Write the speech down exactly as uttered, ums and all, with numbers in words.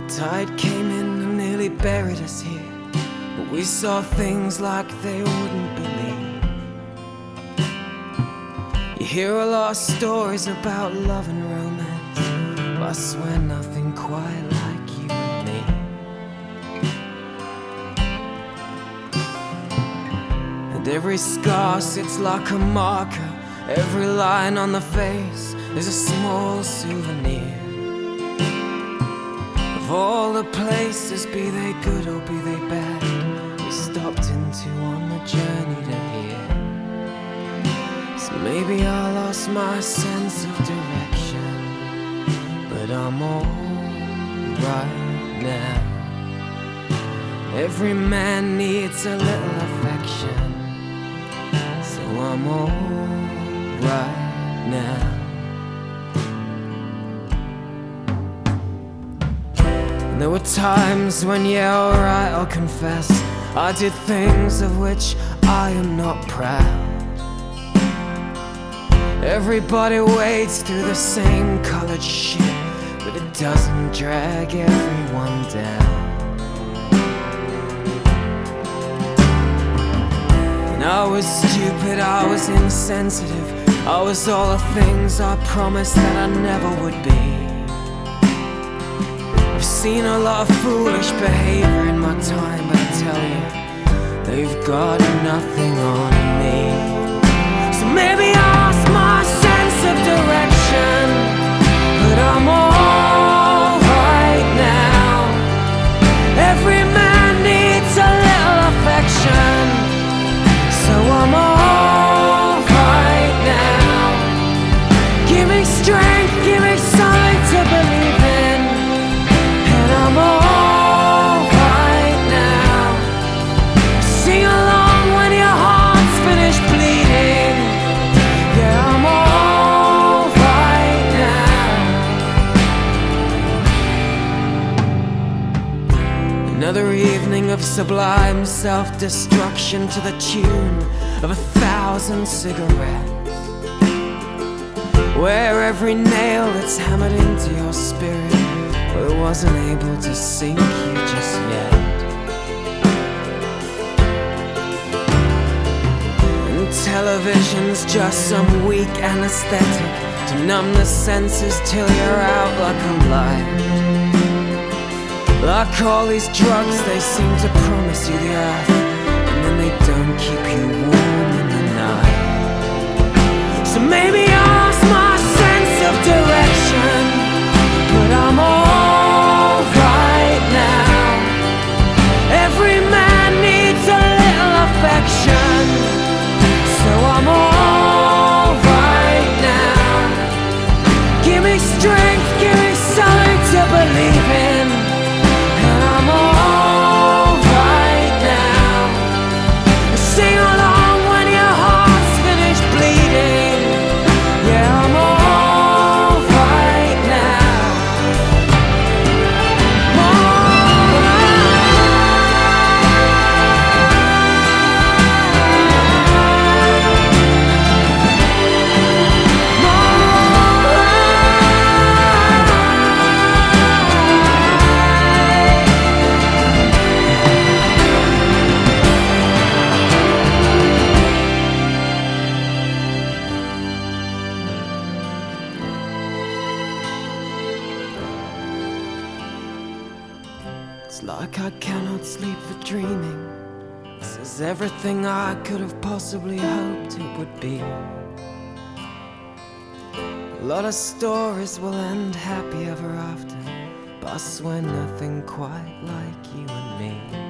Tide came in and nearly buried us here, but we saw things like they wouldn't believe. You hear a lot of stories about love and romance, but I swear nothing quite like you and me. And every scar sits like a marker, every line on the face is a small souvenir of all the places, be they good or be they bad, we stopped into on the journey to here. So maybe I lost my sense of direction, but I'm alright now. Every man needs a little affection, so I'm alright now. There were times when, yeah, alright, I'll confess, I did things of which I am not proud. Everybody wades through the same colored shit, but it doesn't drag everyone down. And I was stupid, I was insensitive, I was all the things I promised that I never would be. I've seen a lot of foolish behavior in my time, but I tell you, they've got nothing on me. So maybe I lost my sense of direction, but I'm alright now. Every man needs a little affection, so I'm alright now. Give me strength, give me something to believe in. I'm alright now. Sing along when your heart's finished bleeding. Yeah, I'm alright now. Another evening of sublime self-destruction to the tune of a thousand cigarettes, where every nail that's hammered into your spirit, well, it wasn't able to sink you just yet. And television's just some weak anesthetic to numb the senses till you're out like a light. Like all these drugs, they seem to promise you the earth, and then they don't keep you warm in the night. So maybe I lost my sense of direction, but I'm alright now. Every man needs a little affection, so I'm alright now. Give me strength, give me something to believe in, and I'm alright now. Sing along when your heart's finished bleeding. Yeah, I'm alright now. It's like I cannot sleep for dreaming. This is everything I could have possibly hoped it would be. A lot of stories will end happy ever after, but I swear nothing quite like you and me.